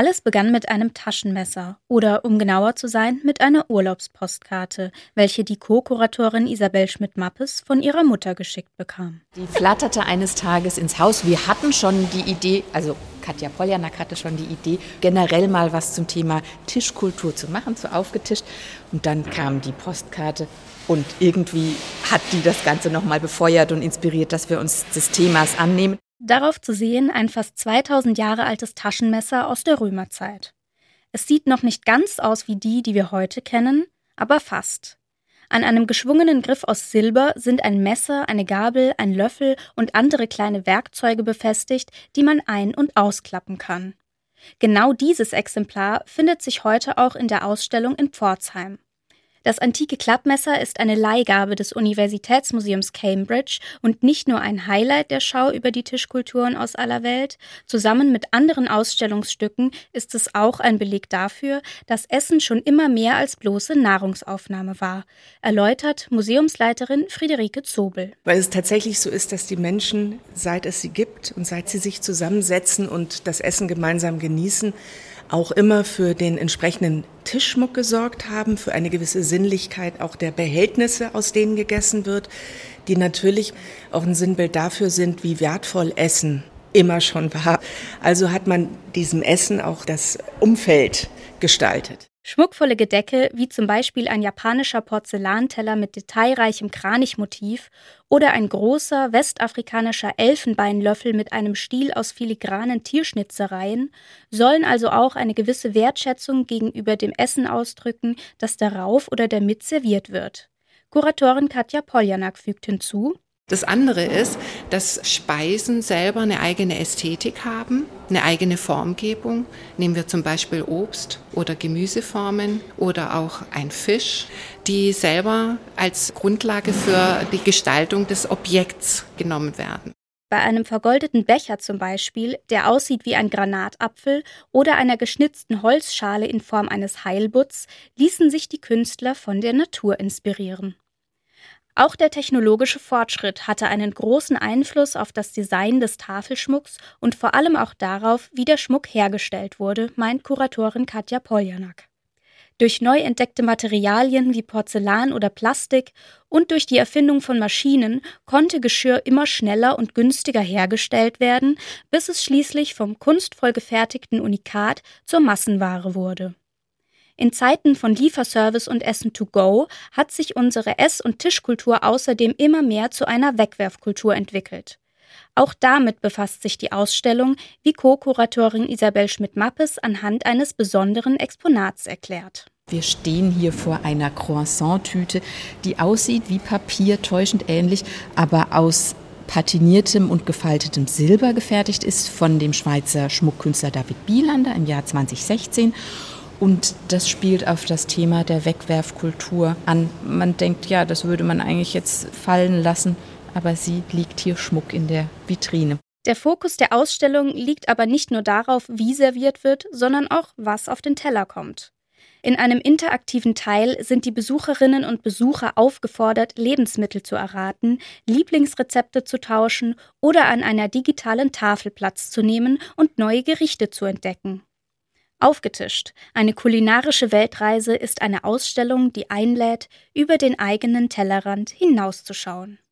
Alles begann mit einem Taschenmesser oder, um genauer zu sein, mit einer Urlaubspostkarte, welche die Co-Kuratorin Isabel Schmidt-Mappes von ihrer Mutter geschickt bekam. Die flatterte eines Tages ins Haus. Wir hatten schon die Idee, also Katja Poljanak hatte schon die Idee, generell mal was zum Thema Tischkultur zu machen, so aufgetischt. Und dann kam die Postkarte und irgendwie hat die das Ganze nochmal befeuert und inspiriert, dass wir uns des Themas annehmen. Darauf zu sehen ein fast 2000 Jahre altes Taschenmesser aus der Römerzeit. Es sieht noch nicht ganz aus wie die wir heute kennen, aber fast. An einem geschwungenen Griff aus Silber sind ein Messer, eine Gabel, ein Löffel und andere kleine Werkzeuge befestigt, die man ein- und ausklappen kann. Genau dieses Exemplar findet sich heute auch in der Ausstellung in Pforzheim. Das antike Klappmesser ist eine Leihgabe des Universitätsmuseums Cambridge und nicht nur ein Highlight der Schau über die Tischkulturen aus aller Welt. Zusammen mit anderen Ausstellungsstücken ist es auch ein Beleg dafür, dass Essen schon immer mehr als bloße Nahrungsaufnahme war, erläutert Museumsleiterin Friederike Zobel. Weil es tatsächlich so ist, dass die Menschen, seit es sie gibt und seit sie sich zusammensetzen und das Essen gemeinsam genießen, auch immer für den entsprechenden Tischschmuck gesorgt haben, für eine gewisse Sinnlichkeit auch der Behältnisse, aus denen gegessen wird, die natürlich auch ein Sinnbild dafür sind, wie wertvoll Essen immer schon war. Also hat man diesem Essen auch das Umfeld gestaltet. Schmuckvolle Gedecke, wie zum Beispiel ein japanischer Porzellanteller mit detailreichem Kranichmotiv oder ein großer westafrikanischer Elfenbeinlöffel mit einem Stiel aus filigranen Tierschnitzereien, sollen also auch eine gewisse Wertschätzung gegenüber dem Essen ausdrücken, das darauf oder damit serviert wird. Kuratorin Katja Poljanak fügt hinzu: Das andere ist, dass Speisen selber eine eigene Ästhetik haben, eine eigene Formgebung. Nehmen wir zum Beispiel Obst oder Gemüseformen oder auch ein Fisch, die selber als Grundlage für die Gestaltung des Objekts genommen werden. Bei einem vergoldeten Becher zum Beispiel, der aussieht wie ein Granatapfel, oder einer geschnitzten Holzschale in Form eines Heilbutts, ließen sich die Künstler von der Natur inspirieren. Auch der technologische Fortschritt hatte einen großen Einfluss auf das Design des Tafelschmucks und vor allem auch darauf, wie der Schmuck hergestellt wurde, meint Kuratorin Katja Poljanak. Durch neu entdeckte Materialien wie Porzellan oder Plastik und durch die Erfindung von Maschinen konnte Geschirr immer schneller und günstiger hergestellt werden, bis es schließlich vom kunstvoll gefertigten Unikat zur Massenware wurde. In Zeiten von Lieferservice und Essen to go hat sich unsere Ess- und Tischkultur außerdem immer mehr zu einer Wegwerfkultur entwickelt. Auch damit befasst sich die Ausstellung, wie Co-Kuratorin Isabel Schmidt-Mappes anhand eines besonderen Exponats erklärt. Wir stehen hier vor einer Croissant-Tüte, die aussieht wie Papier, täuschend ähnlich, aber aus patiniertem und gefaltetem Silber gefertigt ist von dem Schweizer Schmuckkünstler David Bielander im Jahr 2016. Und das spielt auf das Thema der Wegwerfkultur an. Man denkt, ja, das würde man eigentlich jetzt fallen lassen, aber sie liegt hier Schmuck in der Vitrine. Der Fokus der Ausstellung liegt aber nicht nur darauf, wie serviert wird, sondern auch, was auf den Teller kommt. In einem interaktiven Teil sind die Besucherinnen und Besucher aufgefordert, Lebensmittel zu erraten, Lieblingsrezepte zu tauschen oder an einer digitalen Tafel Platz zu nehmen und neue Gerichte zu entdecken. Aufgetischt. Eine kulinarische Weltreise ist eine Ausstellung, die einlädt, über den eigenen Tellerrand hinauszuschauen.